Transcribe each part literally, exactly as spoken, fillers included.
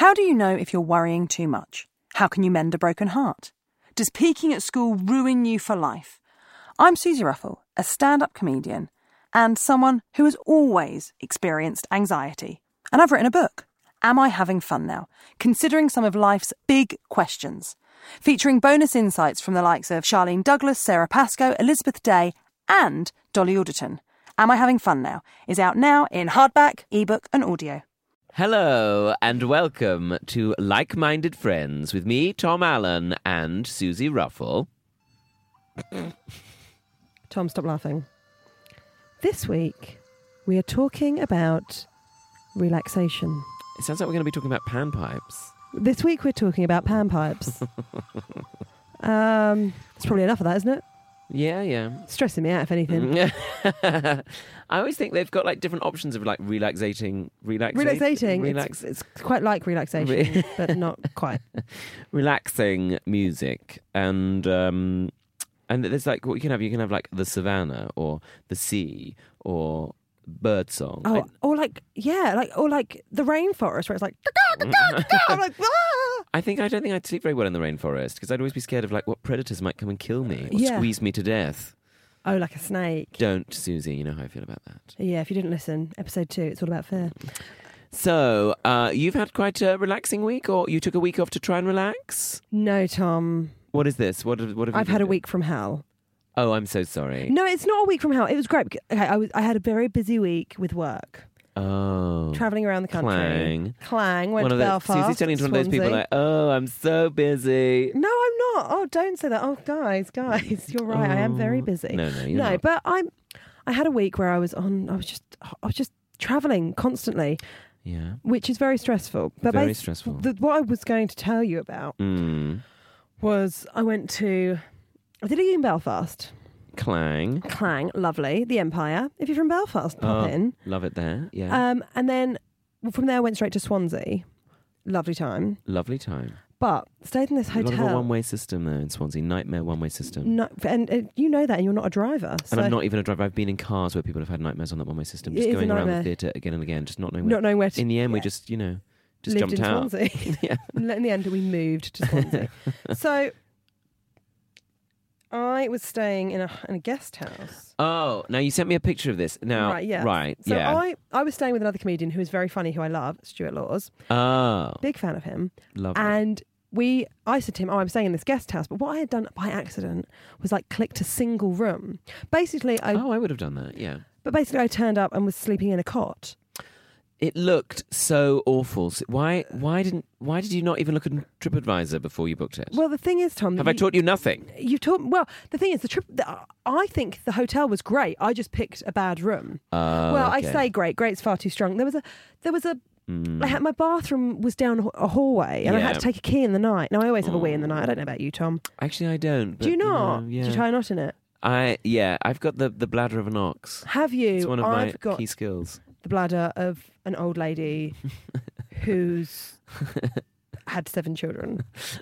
How do you know if you're worrying too much? How can you mend a broken heart? Does peaking at school ruin you for life? I'm Susie Ruffle, a stand-up comedian and someone who has always experienced anxiety. And I've written a book, Am I Having Fun Now? Considering some of life's big questions. Featuring bonus insights from the likes of Charlene Douglas, Sarah Pascoe, Elizabeth Day and Dolly Alderton. Am I Having Fun Now? Is out now in hardback, ebook and audio. Hello and welcome to Like-Minded Friends with me, Tom Allen, and Susie Ruffle. Tom, stop laughing. This week, we are talking about relaxation. It sounds like we're going to be talking about panpipes. This week, we're talking about panpipes. um, it's probably enough of that, isn't it? Yeah, yeah. Stressing me out, if anything. I always think they've got like different options of like relaxating, relaxating, relaxating. relax- it's, it's quite like relaxation, but not quite. Relaxing music, and um, and there's like what you can have. You can have like the savannah or the sea or birdsong. Oh, I, or like yeah, like or like the rainforest, where it's like. I'm like, ah! I think I don't think I'd sleep very well in the rainforest because I'd always be scared of like what predators might come and kill me or Yeah. squeeze me to death. Oh, like a snake. Don't, Susie. You know how I feel about that. Yeah, if you didn't listen, episode two, it's all about fear. So, uh, you've had quite a relaxing week, or you took a week off to try and relax? No, Tom. What is this? What, have- what have you I've been had a doing? week from hell. Oh, I'm so sorry. No, it's not a week from hell. It was great. because- Okay, I was. I had a very busy week with work, Oh. travelling around the country. Clang. Clang. Went One to of the, Belfast. Susie's turning into one of those people Swansea. like, oh, I'm so busy. No, I'm not. Oh, don't say that. Oh, guys, guys, you're right. I am very busy. No, no, you're no, not. but I'm. I had a week where I was on. I was just. I was just travelling constantly, Yeah. which is very stressful. But Very bas- stressful. The, what I was going to tell you about Mm. was I went to. I did a gig in Belfast. Clang. Clang, lovely. The Empire. If you're from Belfast, pop Oh, in. Love it there. Yeah. Um, and then well, from there, I went straight to Swansea. Lovely time. Lovely time. But stayed in this A lot of a hotel. one-way system there in Swansea. Nightmare one-way system. No, and uh, you know that, and you're not a driver. So And I'm not even a driver. I've been in cars where people have had nightmares on that one-way system. It Just is a going around the nightmare. theatre again and again, just not knowing where. not knowing where to. In the end, we yeah. just, you know, just lived jumped in out. Swansea. Yeah. In the end, we moved to Swansea. So I was staying in a in a guest house. Oh, now you sent me a picture of this. Now, Right, yeah. right, So yeah. I, I was staying with another comedian who is very funny, who I love, Stuart Laws. Oh, Big fan of him. lovely. And we, I said to him, oh, I'm staying in this guest house. But what I had done by accident was like clicked a single room. Basically, I, oh, I would have done that. Yeah. but basically I turned up and was sleeping in a cot. It looked so awful. So why? Why didn't? Why did you not even look at TripAdvisor before you booked it? Well, the thing is, Tom, have you, I taught you nothing? You've taught. Well, the thing is, the trip. The, I think the hotel was great. I just picked a bad room. Uh, well, I okay. say great. Great's far too strong. There was a. There was a. Mm. I had, my bathroom was down a hallway, and I Yeah. had to take a key in the night. Now I always have a wee in the night. I don't know about you, Tom. Actually, I don't. But, Do you not? know, yeah. Do you tie a knot in it? I yeah. I've got the, the bladder of an ox. Have you? It's one of my I've got key skills. the bladder of an old lady who's had seven children.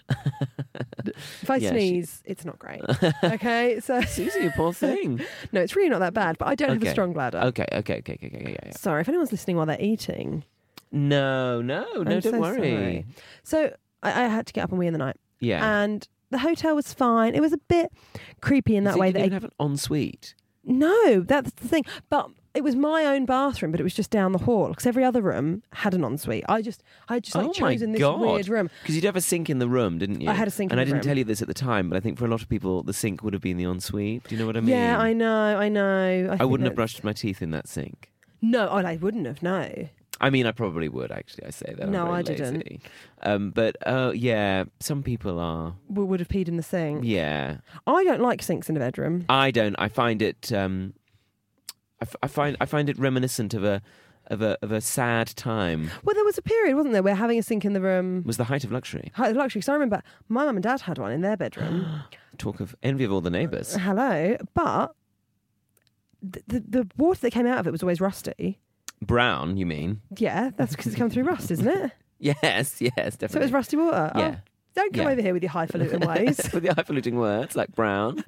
If I Yeah, she- sneeze, it's not great. Okay, so Susie, you poor thing. no, it's really not that bad. But I don't have Okay. a strong bladder. Okay, okay, okay, okay, okay, okay. Yeah. Sorry, if anyone's listening while they're eating. No, no, no, I'm don't so worry. sorry. So I, I had to get up and wee in the night, Yeah. and the hotel was fine. It was a bit creepy in that So way. you That didn't it, even have an ensuite. no, that's the thing. But it was my own bathroom, but it was just down the hall because every other room had an ensuite. I just, I just like Oh my chosen this God. weird room. Because you'd have a sink in the room, didn't you? I had a sink and in I the didn't room. tell you this at the time, but I think for a lot of people, the sink would have been the ensuite. Do you know what I mean? Yeah, I know, I know. I, I think wouldn't have that's- brushed my teeth in that sink. No, oh, I wouldn't have. No. I mean, I probably would, actually. I say that. I'm No, very I didn't. lazy. Um, but, uh, yeah, some people are. We would have peed in the sink. Yeah. I don't like sinks in a bedroom. I don't. I find it. Um, I, f- I find. I find it reminiscent of a, of a, of a sad time. Well, there was a period, wasn't there, where having a sink in the room It was the height of luxury. height of luxury. Because I remember my mum and dad had one in their bedroom. Talk of envy of all the neighbours. Hello, but the, the the water that came out of it was always rusty. Brown, you mean? Yeah, that's because it's come through rust, isn't it? Yes, yes, definitely. So it was rusty water. Yeah. Oh, Don't come Yeah. over here with your highfalutin ways. With the highfalutin words like brown.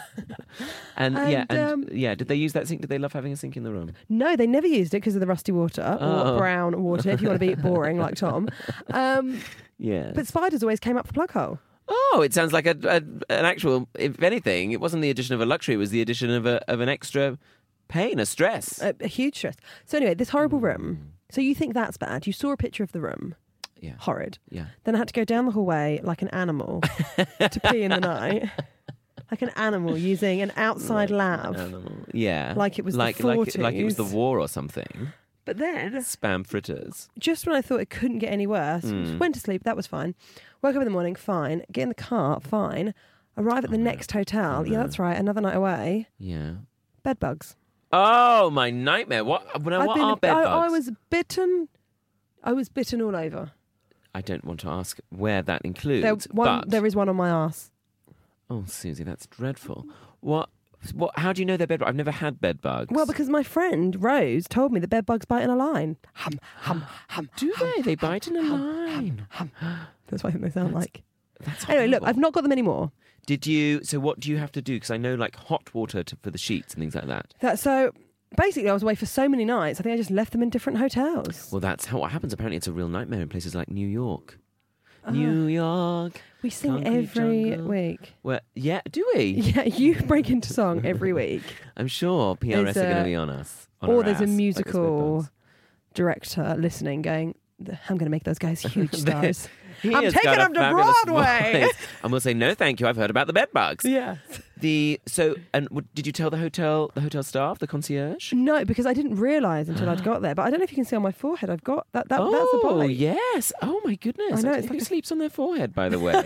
and, yeah, And, and um, yeah, did they use that sink? Did they love having a sink in the room? No, they never used it because of the rusty water Oh. or brown water, if you want to be boring like Tom. Um, Yeah. but spiders always came up the plug hole. Oh, it sounds like a, a an actual. If anything, it wasn't the addition of a luxury; it was the addition of a of an extra pain, a stress. A, a huge stress. So anyway, this horrible room. So you think that's bad. You saw a picture of the room. Yeah, Horrid. yeah. Then I had to go down the hallway like an animal to pee in the night. Like an animal using an outside lav. Animal. Yeah, Like it was the like like like it was the forties. war or something. But then, Spam fritters. just when I thought it couldn't get any worse, Mm. went to sleep, that was fine. Woke up in the morning, fine. Get in the car, fine. Arrive at the Oh, no. next hotel. Oh, Yeah, no. that's right. Another night away. Yeah. Bed bugs. Oh, my nightmare! What? Now, I've what been- are bed I, bugs? I was bitten. I was bitten all over. I don't want to ask where that includes. There, one, but there is one on my arse. oh, Susie, that's dreadful. What? What? How do you know they're bed bugs? I've never had bed bugs. Well, because my friend Rose told me that bed bugs bite in a line. Hum, hum, hum. do they? They bite in a line. That's what I think they sound like. That's Anyway, look, horrible. I've not got them anymore. Did you? So what do you have to do? Because I know like hot water to, for the sheets and things like that. That so basically, I was away for so many nights. I think I just left them in different hotels. Well, that's how what happens. Apparently, it's a real nightmare in places like New York. Ah. New York. We sing Concrete every jungle. week. Well, yeah, do we? Yeah, you break into song every week. I'm sure P R S There's are going a- to be on us. On Or our there's a ass, like us musical bed director listening, going, "I'm going to make those guys huge stars." bugs. I'm He has taking got a them to fabulous Broadway. voice. And we'll say no, thank you. I've heard about the bed bugs. Yeah. The so and w- did you tell the hotel the hotel staff the concierge? No, because I didn't realise until I'd got there. But I don't know if you can see on my forehead. I've got that. that oh that's a bite. yes! Oh my goodness! I know, I it's Who like a- sleeps on their forehead, by the way?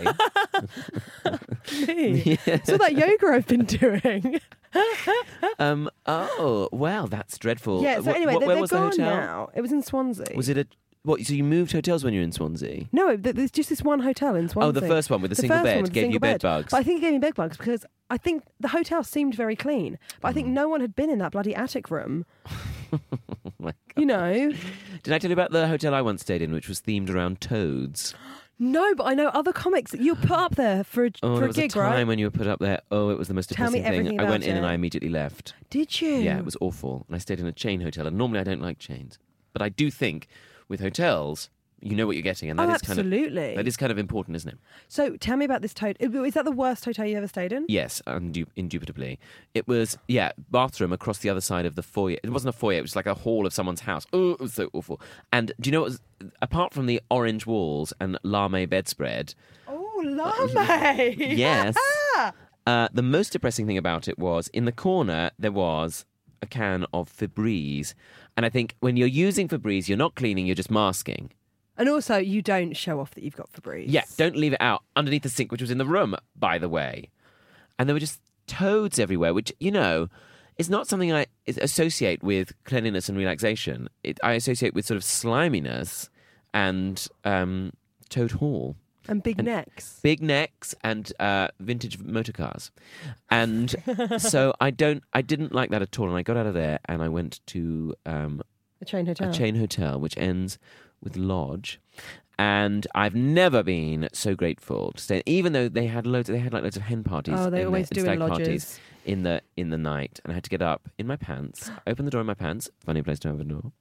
Me. Yeah. So that yoga I've been doing. um. Oh well, that's dreadful. Yeah. So Wh- anyway, wh- they're, where they're was gone the hotel? now. It was in Swansea. Was it a what? So you moved hotels when you were in Swansea? No, th- there's just this one hotel in Swansea. Oh, the first one with the, The single first one bed with the gave you single bed bed. bugs. But I think it gave me bed bugs because I think the hotel seemed very clean. But I think Mm. no one had been in that bloody attic room. Oh my You know? Did I tell you about the hotel I once stayed in, which was themed around toads? No, but I know other comics that you put up there for a, Oh, for there a was gig, a time right? when you were put up there. Oh, it was the most Tell me depressing thing. everything I went about in and it. I immediately left. Did you? Yeah, it was awful. And I stayed in a chain hotel. And normally I don't like chains, but I do think with hotels, you know what you're getting, and that Oh, is kind of absolutely. that is kind of important, isn't it? So tell me about this hotel. Is that the worst hotel you ever stayed in? Yes, undu- indubitably. It was, yeah, bathroom across the other side of the foyer. It wasn't a foyer, it was like a hall of someone's house. Oh, it was so awful. And do you know what was, apart from the orange walls and lame bedspread, Oh, lovely. yes, uh, the most depressing thing about it was in the corner there was a can of Febreze. And I think when you're using Febreze, you're not cleaning, you're just masking. And also, you don't show off that you've got Febreze. Yeah, don't leave it out underneath the sink, which was in the room, by the way. And there were just toads everywhere, which, you know, is not something I associate with cleanliness and relaxation. It, I associate with sort of sliminess and um, Toad Hall. And big And- necks. Big necks and uh, vintage motor cars. And so I don't, I didn't like that at all. And I got out of there and I went to um, A chain hotel. a chain hotel, which ends with lodge, and I've never been so grateful to stay. Even though they had loads, they had like loads of hen parties. Oh, they in always there, do in stag parties lodges. in the in the night, and I had to get up in my pants, open the door in my pants. Funny place to have a door.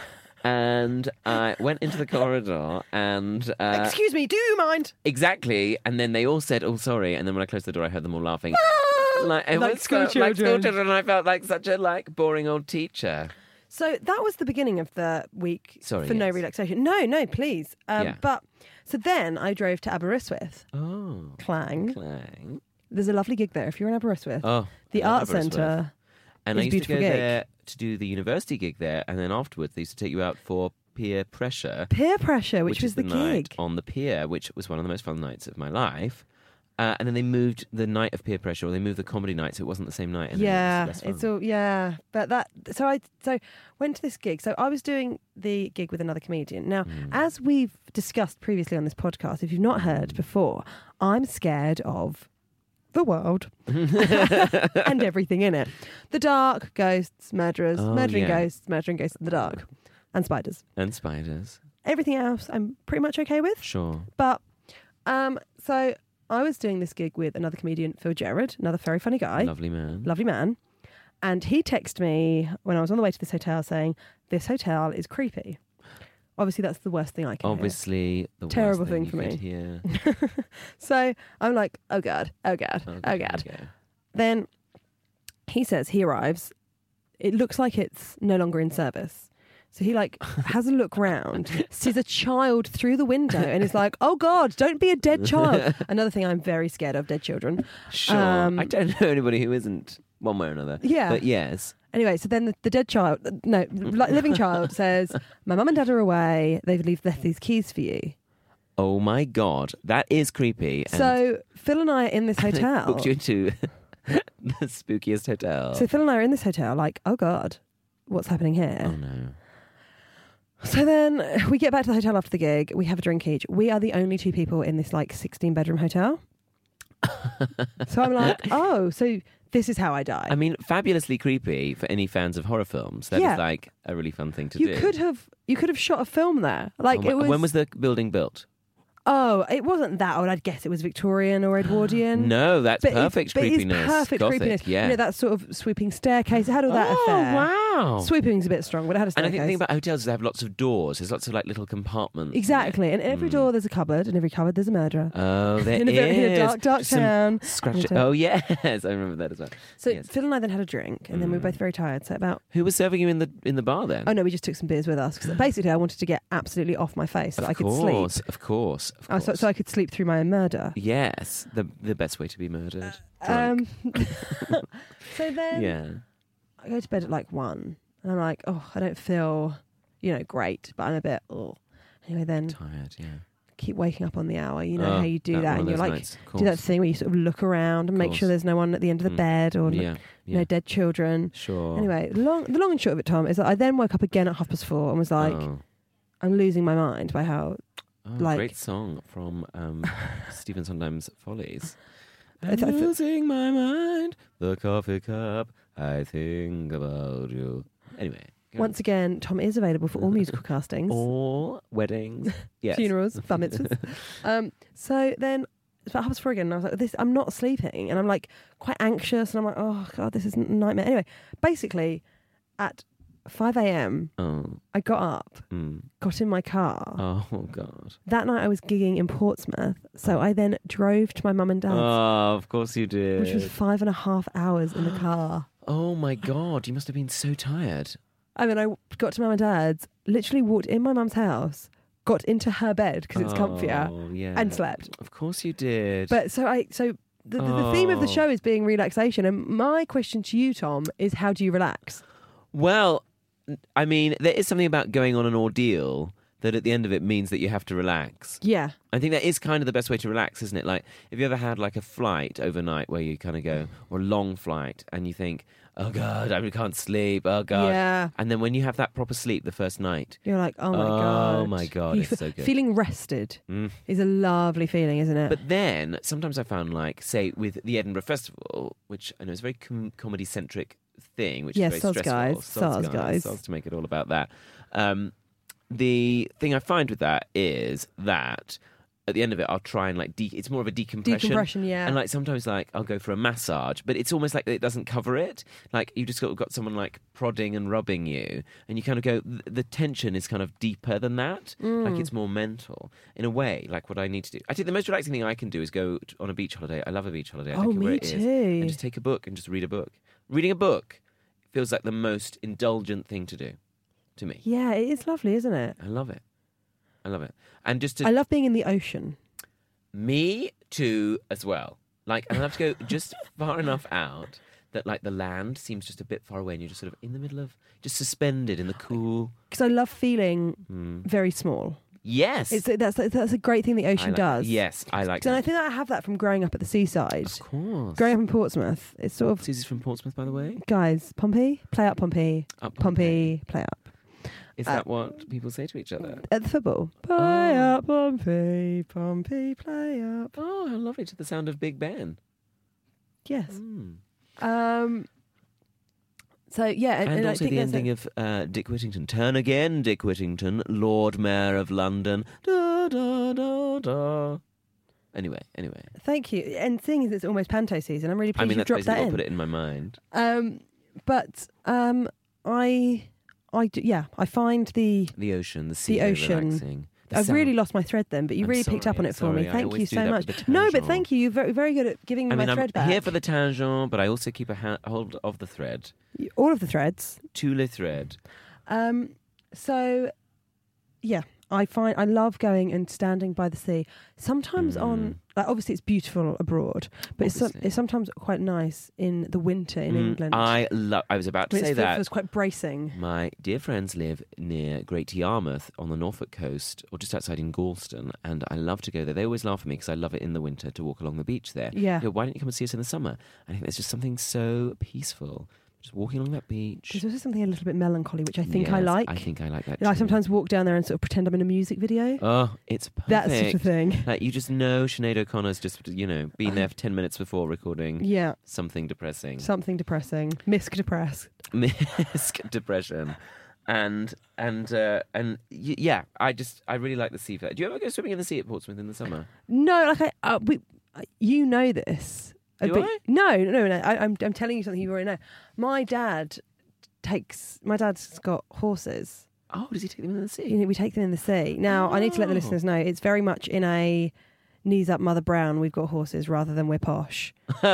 And I went into the corridor, and uh, Excuse me, do you mind? exactly. And then they all said, "Oh, sorry." And then when I closed the door, I heard them all laughing. Like, it Like was school so, like school children. children. And I felt like such a like boring old teacher. So that was the beginning of the week Sorry, for no yes. relaxation. No, no, please. Um, Yeah. But so then I drove to Aberystwyth. Oh, Clang. clang. There's a lovely gig there if you're in Aberystwyth. Oh, the I love Art Aberystwyth. Centre. And I It's a used to go beautiful gig. there to do the university gig there, and then afterwards they used to take you out for Peer Pressure, Peer Pressure, which, was is the, night gig. on the pier, which was one of the most fun nights of my life. Uh, and then they moved the night of Peer Pressure, or they moved the comedy night, so it wasn't the same night. And Yeah, then it was less it's fun. all yeah. But that so I so went to this gig. So I was doing the gig with another comedian. Now, Mm. as we've discussed previously on this podcast, if you've not heard before, I'm scared of the world and everything in it. The dark, ghosts, murderers, Oh, murdering yeah. ghosts, murdering ghosts in the dark, and spiders. And spiders, Everything else I'm pretty much okay with. sure. But Um, so I was doing this gig with another comedian, Phil Gerard, another very funny guy, Lovely man. lovely man. And he texted me when I was on the way to this hotel saying, this hotel is creepy. Obviously, that's the worst thing I can Obviously, the Terrible worst thing, thing for you me. could hear. hear. So I'm like, oh God, oh God, Oh, oh here God. we go. Then he says he arrives. It looks like it's no longer in service. So he like has a look round, sees a child through the window and is like, oh God, don't be a dead child. Another thing I'm very scared of, dead children. Sure. Um, I don't know anybody who isn't one way or another. Yeah. But yes. Anyway, so then the, the dead child, no, li- living child says, my mum and dad are away. They've left left these keys for you. Oh my God. That is creepy. And So Phil and I are in this they hotel. booked you into the spookiest hotel. So Phil and I are in this hotel like, oh God, what's happening here? oh no. So then we get back to the hotel after the gig. We have a drink each. We are the only two people in this like sixteen bedroom hotel. So I'm like, oh, so this is how I die. I mean, fabulously creepy for any fans of horror films. That is Yeah. like a really fun thing to you do. could have you could have shot a film there. Like Oh my- it was. When was the building built? Oh, it wasn't that old. I'd guess it was Victorian or Edwardian. No, that's But it's- perfect but it's creepiness. perfect Gothic, creepiness. Yeah. You know, that sort of sweeping staircase. It had all that oh, affair. wow. Sweeping's a bit strong, but it had a And I staircase. think the thing about hotels is they have lots of doors. There's lots of like little compartments. in Exactly. And every Mm. door there's a cupboard, and every cupboard there's a murderer. it. Oh, there in, a, very- in a is. dark, dark Some town. Scratch. Into- Oh yes, I remember that as well. So yes. Phil and I then had a drink, and then we were Mm. both very tired. So about Who was serving you in the in the bar then? oh no, we just took some beers with us because basically I wanted to get absolutely off my face so of that I could course, sleep. of course, of Oh, course. so, so I could sleep through my own murder. Yes, the the best way to be murdered. Drunk. Um, so then yeah. I go to bed at like one, and I'm like, oh, I don't feel, you know, great, but I'm a bit. Oh. Anyway, then Tired. Yeah. keep waking up on the hour. You know Oh, how you do that that, one and of you're those like, nights, of do that course. thing where you sort of look around and make course. sure there's no one at the end of the Mm. bed or Yeah. Yeah. no dead children. Sure. Anyway, long, the long and short of it, Tom, is that I then woke up again at half past four and was like, oh. I'm losing my mind by how. Oh, like- great song from um, Stephen Sondheim's Follies. I I'm th- I th- losing my mind. The coffee cup. I think about you. Anyway. go Once again, Tom is available for all musical castings, on. all weddings. Yes. funerals, bar mitzvahs. um, so then it's about half past four again, and I was like, "This, I'm not sleeping," and I'm like quite anxious, and I'm like, "Oh God, this is a nightmare." Anyway, basically, at five a.m., Oh. I got up, Mm. got in my car. Oh God. That night, I was gigging in Portsmouth, so I then drove to my mum and dad's, Oh, of course you did. which was five and a half hours in the car. Oh my God, you must have been so tired. I mean, I got to mum and dad's, literally walked in my mum's house, got into her bed because it's comfier, Oh, yeah. and slept. Of course you did. But so I so the, the, the theme of the Oh. show is being relaxation, and my question to you, Tom, is how do you relax? Well, I mean, there is something about going on an ordeal that at the end of it means that you have to relax. Yeah, I think that is kind of the best way to relax, isn't it? Like, have you ever had like a flight overnight where you kind of go, or a long flight, and you think, oh God, I really can't sleep, oh God. yeah. And then when you have that proper sleep the first night, You're like, oh my Oh god, my God, You it's f- so good. Feeling rested mm. is a lovely feeling, isn't it? But then sometimes I found, like, say, with the Edinburgh Festival, which I know is a very com- comedy-centric thing, which Yeah, is very Soz stressful. guys, Soz Soz guys. Soz to make it all about that. Um, the thing I find with that is that at the end of it, I'll try and like de- it's more of a decompression. Decompression, yeah. And like sometimes like I'll go for a massage, but it's almost like it doesn't cover it. Like you just got, got someone like prodding and rubbing you, and you kind of go. th- The tension is kind of deeper than that. Mm. Like it's more mental in a way. Like what I need to do. I think the most relaxing thing I can do is go t- on a beach holiday. I love a beach holiday. I oh, don't care where me it is. too. And just take a book and just read a book. Reading a book feels like the most indulgent thing to do to me. Yeah, it is lovely, isn't it? I love it. I love it. And just to I love being in the ocean. me too as well. Like, and I have to go just far enough out that like the land seems just a bit far away, and you're just sort of in the middle of just suspended in the cool. Because I love feeling Mm. very small. Yes, It's that's that's a great thing the I ocean like- does. Yes, I like And I that. think that I have that from growing up at the seaside. Of course. Growing up in Portsmouth, it's sort of Susie's from Portsmouth, by the way. guys, Pompey, play up Pompey, Up Pompey, play up. Is Uh, that what people say to each other? At the football. Play Oh. up Pompey, Pompey, play up. Oh, how lovely! To the sound of Big Ben. Yes. Mm. Um. So yeah, and, And, and I also think the there's a- ending of uh, Dick Whittington. Turn again, Dick Whittington, Lord Mayor of London. Da da da da. Anyway, anyway. Thank you. And seeing as it's almost panto season, I'm really pleased I mean, you that's dropped basically that what in. put it in my mind. Um, but um, I, I do, yeah, I find the. The ocean, the sea, The very ocean. relaxing. The I've sound- really lost my thread then, but you I'm really picked up on sorry, it for me. sorry, I Thank always you do so that much. with the No, but tangent. thank you. You're very, very good at giving me I mean, my I'm thread back. here for the tangent, but I also keep a ha- hold of the thread. All of the threads. To le thread. Um, so, yeah, I find I love going and standing by the sea. Sometimes Mm. on, like, obviously it's beautiful abroad, but it's, some, Obviously. it's sometimes quite nice in the winter in Mm, England. I love. I was about to But say it's, it that. feels quite bracing. My dear friends live near Great Yarmouth on the Norfolk coast, or just outside in Galston, and I love to go there. They always laugh at me because I love it in the winter to walk along the beach there. Yeah. They go, why don't you come and see us in the summer? I think there's just something so peaceful, just walking along that beach. There's also something a little bit melancholy, which I think I Yes, like. I think I like that. I too. sometimes walk down there and sort of pretend I'm in a music video. Oh, it's perfect. that sort of thing. Like you just know Sinead O'Connor's just you know been there for ten minutes before recording Yeah, something depressing. something depressing. Misc depressed. Misc depression. And and uh, and y- yeah, I just I really like the sea. Do you ever go swimming in the sea at Portsmouth in the summer? No, like I, uh, we, uh, you know this. Uh, Do but- I? No, no, no. I, I'm, I'm telling you something you already know. My dad takes. My dad's got horses. Oh, does he take them in the sea? You know, we take them in the sea. Now, I need to let the Oh. listeners know it's very much in a knees up, Mother Brown. We've got horses rather than we're posh.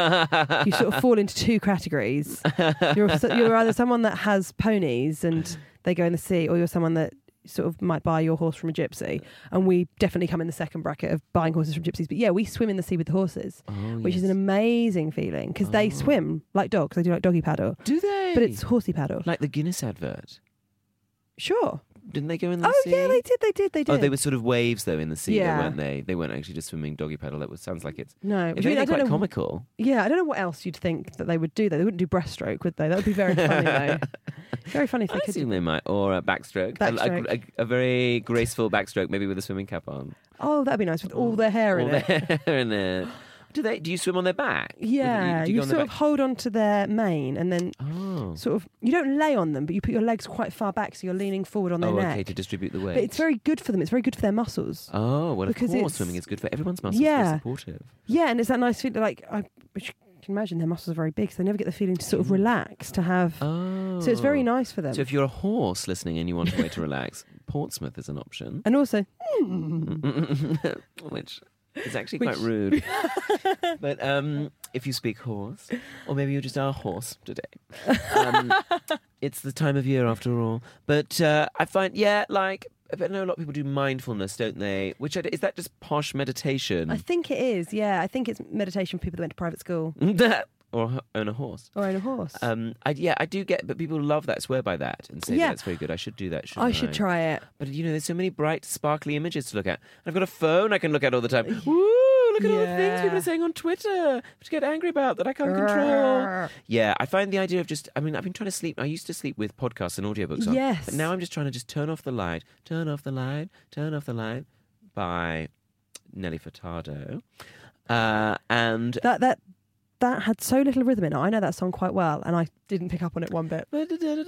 You sort of fall into two categories. You're, you're either someone that has ponies and they go in the sea, or you're someone that sort of might buy your horse from a gypsy. And we definitely come in the second bracket of buying horses from gypsies. But yeah, we swim in the sea with the horses, Oh, which is yes. an amazing feeling because they Oh. swim like dogs. They do like doggy paddle, Do they? but it's horsey paddle. like the Guinness advert. Sure. Didn't they go in the Oh sea? yeah, they did. They did. They did. Oh, they were sort of waves though in the sea, Yeah. though, weren't they? They weren't actually just swimming doggy paddle. That was, sounds like it's No, if which I mean, anything, I don't quite know. comical. Yeah, I don't know what else you'd think that they would do. Though they wouldn't do breaststroke, would they? That would be very funny though. Very funny if they I could. assume they might, or a backstroke, A- A, Backstroke. a, a very graceful backstroke, maybe with a swimming cap on. Oh, that'd be nice with all their hair All in it. their hair in it. Do they? Do you swim on their back? Or do Yeah, do you, go on sort their of hold on to their mane and then Oh. sort of you don't lay on them, but you put your legs quite far back so you're leaning forward on their Oh, neck. okay, to distribute the weight. But it's very good for them. It's very good for their muscles. Oh, well, of because course, it's- swimming is good for everyone's muscles. Yeah. Very supportive. Yeah, and it's that nice feeling. Like I, which you can imagine, their muscles are very big, so they never get the feeling to sort of relax. To have, Oh. so it's very nice for them. So if you're a horse listening and you want a way to relax, Portsmouth is an option. and also, Which is actually Which- quite rude. But um, if you speak horse, or maybe you just are a horse today, um, it's the time of year after all. But uh, I find, yeah, like, I know a lot of people do mindfulness, don't they? Which I, is that just posh meditation? I think it is. Yeah, I think it's meditation for people that went to private school or h- own a horse. or own a horse. Um, I, yeah, I do get, but people love that, swear by that, and say Yeah. that that's very good. I should do that. Shouldn't I should try it. But you know, there's so many bright, sparkly images to look at. And I've got a phone I can look at all the time. Woo! Look at all the things people Yeah. are saying on Twitter to get angry about that I can't control. Grrr. Yeah, I find the idea of just, I mean, I've been trying to sleep. I used to sleep with podcasts and audiobooks on. Yes. But now I'm just trying to just turn off the light, turn off the light, turn off the light by Nelly Furtado. Uh, and That that that had so little rhythm in it. I know that song quite well, and I didn't pick up on it one bit. I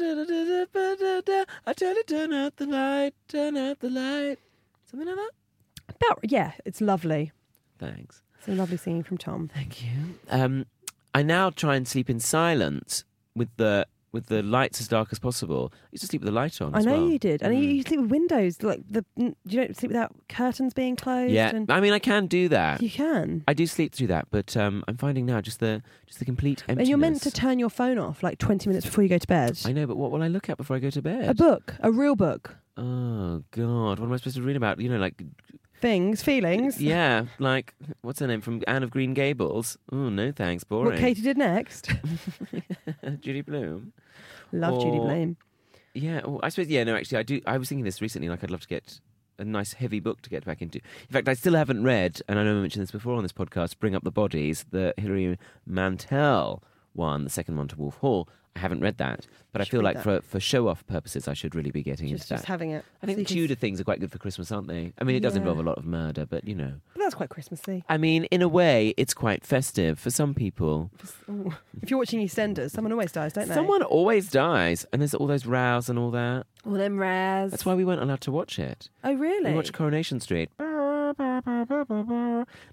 tell you, turn out the light, turn out the light. Something like that? About yeah, it's lovely. Thanks. It's a lovely singing from Tom. Thank you. Um, I now try and sleep in silence with the with the lights as dark as possible. I used to sleep with the light on. I as know well. you did, and Mm. you, you sleep with windows like the. You don't sleep without curtains being closed. Yeah, and I mean, I can do that. you can. I do sleep through that, but um, I'm finding now just the just the complete emptiness. And you're meant to turn your phone off like twenty minutes before you go to bed. I know, but what will I look at before I go to bed? A book, a real book. Oh God, what am I supposed to read about? You know, like Things, feelings. yeah, like what's her name from Anne of Green Gables? Oh no, thanks, boring. What Katie did next. Judy Blume. Love Judy Or- Blume. Yeah, well, I suppose. Yeah, no, actually, I do. I was thinking this recently. Like, I'd love to get a nice heavy book to get back into. In fact, I still haven't read, and I know I mentioned this before on this podcast. Bring Up the Bodies, the Hilary Mantel one, the second one to Wolf Hall. I haven't read that, but I Should feel read like that. for for show off purposes, I should really be getting Just, into that. just having it. I think So you can- Tudor things are quite good for Christmas, aren't they? I mean, it does Yeah. involve a lot of murder, but you know. But that's quite Christmassy. I mean, in a way, it's quite festive for some people. Ooh. If you're watching EastEnders, someone always dies, don't they? Someone always dies, and there's all those rows and all that. All them rares. That's why we weren't allowed to watch it. Oh, really? We watched Coronation Street. Like,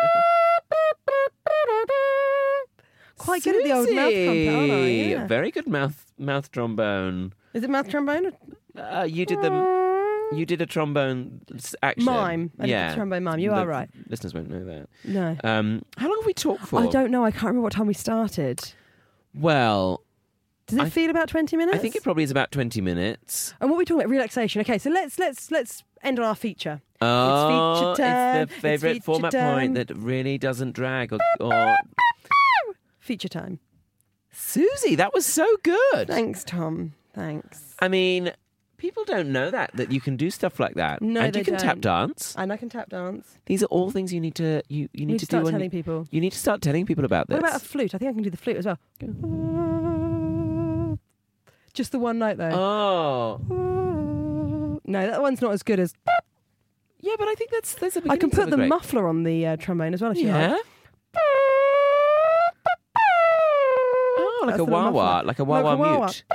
Quite good at the old mouth trumpet, aren't I? Susie! Yeah. Very good mouth mouth trombone. Is it mouth trombone? Uh, you did the you did a trombone s- action. Mime. I did Yeah. the trombone mime. You The are right. Listeners won't know that. No. Um, how long have we talked for? I don't know. I can't remember what time we started. Well, Does it I- feel about twenty minutes? I think it probably is about twenty minutes. And what are we talking about? Relaxation. Okay, so let's let's let's end on our feature. Oh, feature time. it's the favourite It's format feature time. point that really doesn't drag. Or, or Feature time. Susie, that was so good. Thanks, Tom. Thanks. I mean, people don't know that that you can do stuff like that. No, and they you can tap don't. dance. And I can tap dance. These are all things you need to you, you need Need to to start do. when telling you, people. you need to start telling people about this. What about a flute? I think I can do the flute as well. Just the one note though. Oh, No, that one's not as good as. yeah, but I think that's that's a. I can beginnings put of a the great- muffler on the uh, trombone as well if you Yeah. like. Oh, like That's a the wah wah, muffler. like a wah Like wah a wah-wah. mute.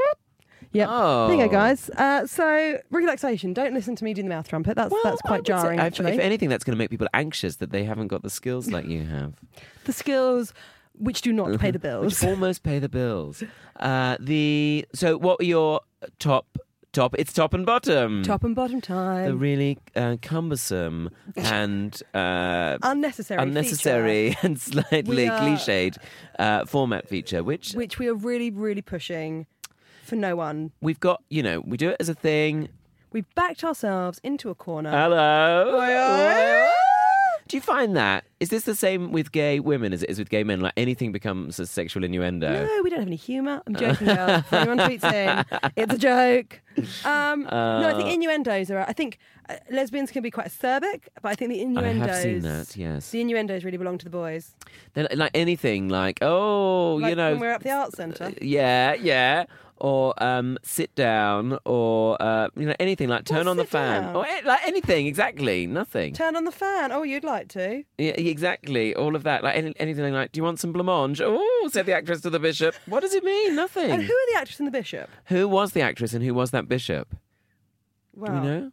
Yep. Oh, There you go, guys. Uh, so relaxation. Don't listen to me doing the mouth trumpet. That's Well, that's I quite would say- jarring. if- Actually, If anything, that's going to make people anxious that they haven't got the skills like you have. the skills which do not pay the bills. Which almost pay the bills. Uh, the so what were your top top? It's top and bottom. Top and bottom time. The really uh, cumbersome and uh, unnecessary. unnecessary feature, and slightly We are- cliched uh, format feature, which which we are really, really pushing for no one. we've got. You know, we do it as a thing. We've backed ourselves into a corner. Hello. Oi, oi. Do you find that? Is this the same with gay women as it is with gay men? Like anything becomes a sexual innuendo? No, we don't have any humour. I'm joking, girl. If anyone tweets in, it's a joke. Um, no, I think Uh. innuendos are. I think uh, lesbians can be quite acerbic, but I think the I innuendos. have seen that, yes. The innuendos really belong to the boys. They're like anything, like, oh, Like you know. when we're at the arts centre. Yeah, yeah. Or um, sit down, or uh, you know, anything like turn Well, on the sit fan, down. or eh, like anything, exactly, nothing. Turn on the fan. Oh, you'd like to. Yeah, exactly, all of that, like any, anything like, do you want some blancmange? Oh, said the actress to the bishop. What does it mean? Nothing. And who are the actress and the bishop? Who was the actress and who was that bishop? Well, Do we know?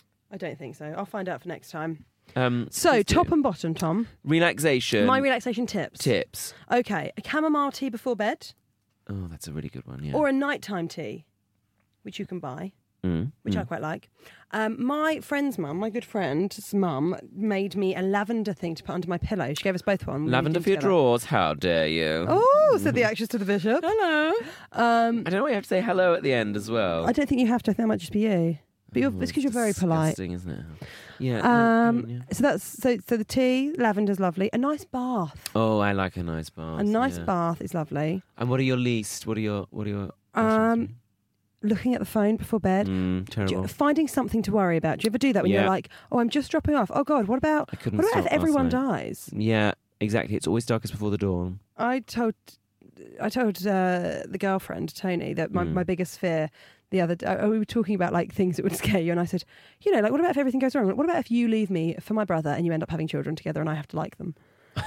I don't think so. I'll find out for next time. Um, So, please do. top and bottom, Tom. relaxation My relaxation tips. tips. Okay, a chamomile tea before bed, Oh, that's a really good one. Yeah. or a nighttime tea, which you can buy, Mm, which mm. I quite like. Um, my friend's mum, my good friend's mum, made me a lavender thing to put under my pillow. She gave us both one. We Lavender moved for in your together. drawers. How dare you? Oh, said the actress to the bishop. Hello. Um, I don't know why you have to say hello at the end as well. I don't think you have to. I think that might just be you. But you're, Oh, it's because you're very polite. disgusting, isn't it? Yeah. no, Um, yeah. so that's so. So the tea, lavender's lovely. A nice bath. Oh, I like a nice bath. A nice yeah. bath is lovely. And what are your least? What are your? What are your? Um, looking at the phone before bed. mm, Do terrible. you- finding something to worry about. Do you ever do that when Yeah. you're like, oh, I'm just dropping off. Oh God, what about I couldn't what about stop if everyone last night. dies? Yeah, exactly. It's always darkest before the dawn. I told I told uh, the girlfriend Tony that my, Mm. my biggest fear the other day. uh, We were talking about like things that would scare you, and I said, you know, like what about if everything goes wrong? What about if you leave me for my brother and you end up having children together, and I have to like them?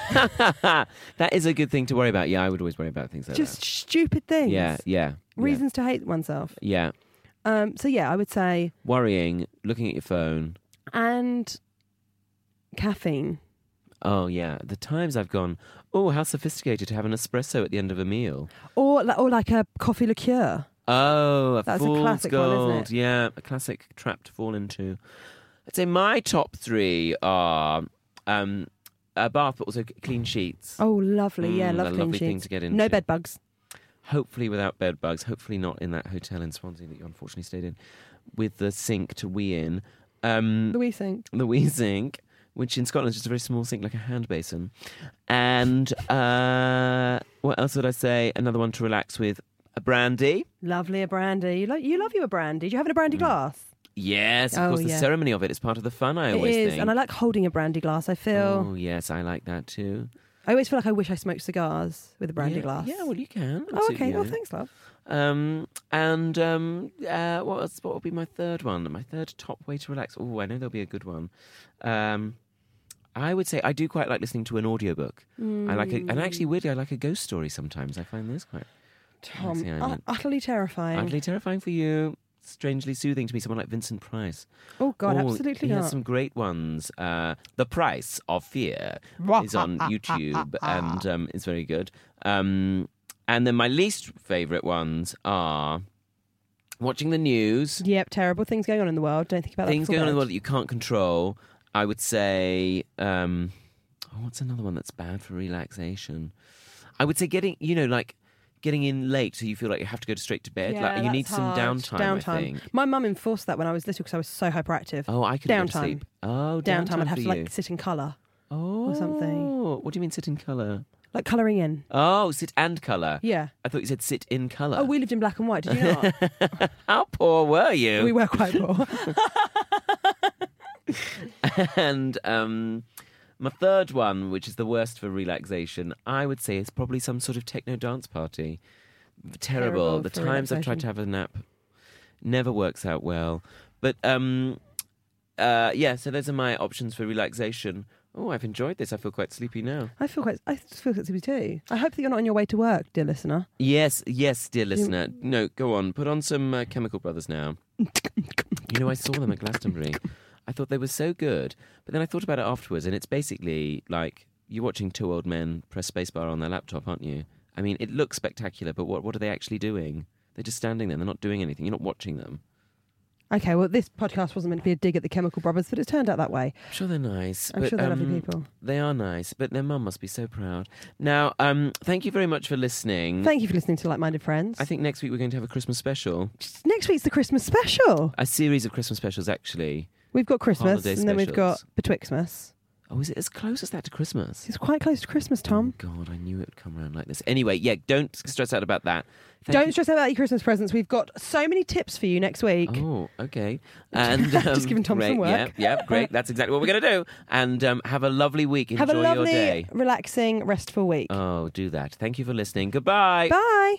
That is a good thing to worry about. Yeah, I would always worry about things like Just stupid that. things. Yeah, yeah. Reasons to hate oneself. Yeah. Um, so yeah, I would say Worrying, looking at your phone. and caffeine. Oh, yeah. The times I've gone, oh, how sophisticated to have an espresso at the end of a meal. Or, li- or like a coffee liqueur. Oh, a That's a fool's classic one, gold. isn't it? Yeah, a classic trap to fall into. I'd say my top three are um, a bath, but also clean sheets. Oh, lovely. Yeah, Mm, love a clean lovely thing sheets. to get into. No bed bugs. Hopefully without bed bugs. Hopefully not in that hotel in Swansea that you unfortunately stayed in, with the sink to wee in. Um, The wee sink. the wee sink, which in Scotland is just a very small sink, like a hand basin. And uh, what else would I say? Another one to relax with, a brandy. Lovely, a brandy. You, lo- you love you a brandy. Do you have a brandy glass? Yes, of Oh, course. The yeah. ceremony of it is part of the fun, I It always is, think. and I like holding a brandy glass. I feel, Oh, yes, I like that too. I always feel like I wish I smoked cigars with a brandy yeah, glass. Yeah, well, you can. Oh, Absolutely, okay. yeah. Oh, thanks, love. Um, and um, uh, what else, what would be my third one? My third top way to relax. Oh, I know there'll be a good one. Um, I would say I do quite like listening to an audiobook. I like, a, and actually, weirdly, I like a ghost story sometimes. I find those quite Tom, see, I ut- mean- utterly terrifying. utterly terrifying for you. strangely soothing to me. Someone like Vincent Price. Oh God, Oh, absolutely he not. has some great ones. Uh, The Price of Fear is on YouTube and um, is very good. Um, and then my least favourite ones are watching the news. Yep, terrible things going on in the world. Don't think about Things that. going on in the bed. world that you can't control. I would say, um, oh, what's another one that's bad for relaxation? I would say getting, you know, like getting in late so you feel like you have to go straight to bed. Yeah, like you that's need some hard. downtime, Downtime. I think. My mum enforced that when I was little because I was so hyperactive. Oh, I couldn't go to Downtime. sleep. Oh, Downtime. downtime I'd have for to you. like sit in colour, oh, something. What do you mean sit in colour? like colouring in. Oh, sit and colour. Yeah. I thought you said sit in colour. Oh, we lived in black and white. Did you not? How poor were you? We were quite poor. And um, my third one, which is the worst for relaxation, I would say is probably some sort of techno dance party. Terrible. Terrible The for times I've relaxation. tried to have a nap never works out well. But um, uh, yeah, so those are my options for relaxation. Oh, I've enjoyed this. I feel quite sleepy now. I feel quite. I feel quite sleepy too. I hope that you're not on your way to work, dear listener. Yes, yes, dear listener. No, go on. Put on some uh, Chemical Brothers now. You know, I saw them at Glastonbury. I thought they were so good. But then I thought about it afterwards, and it's basically like you're watching two old men press spacebar on their laptop, aren't you? I mean, it looks spectacular, but what what are they actually doing? They're just standing there. They're not doing anything. You're not watching them. Okay, well, this podcast wasn't meant to be a dig at the Chemical Brothers, but it turned out that way. I'm sure they're nice. I'm but, sure they're um, lovely people. They are nice, but their mum must be so proud. Now, um, thank you very much for listening. Thank you for listening to Like Minded Friends. I think next week we're going to have a Christmas special. Next week's the Christmas special. A series of Christmas specials, actually. We've got Christmas, Holiday and then we've got specials. Betwixtmas. Oh, is it as close as that to Christmas? It's quite close to Christmas, Tom. Oh, God, I knew it would come around like this. Anyway, yeah, don't stress out about that. Thank Don't you- stress out about your Christmas presents. We've got so many tips for you next week. Oh, okay. And Just um, giving Tom great, some work. Yeah, yeah, great. That's exactly what we're going to do. And um, have a lovely week. Enjoy Have a lovely, your day. relaxing, restful week. Oh, do that. Thank you for listening. Goodbye. Bye.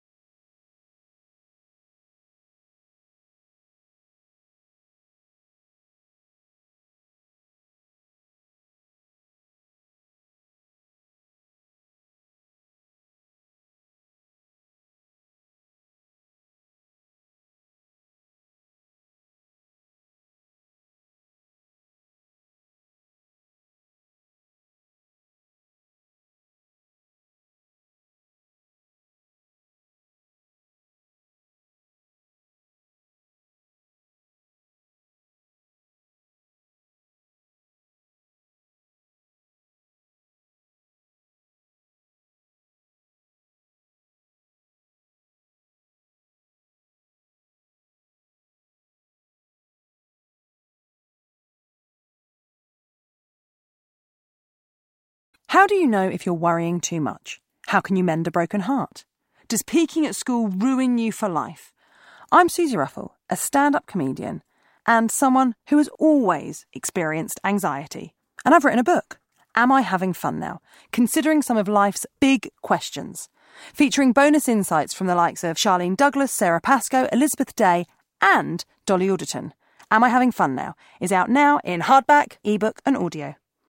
How do you know if you're worrying too much? How can you mend a broken heart? Does peaking at school ruin you for life? I'm Susie Ruffle, a stand-up comedian and someone who has always experienced anxiety. And I've written a book, Am I Having Fun Now? Considering some of life's big questions. Featuring bonus insights from the likes of Charlene Douglas, Sarah Pascoe, Elizabeth Day and Dolly Alderton. Am I Having Fun Now? Is out now in hardback, ebook and audio.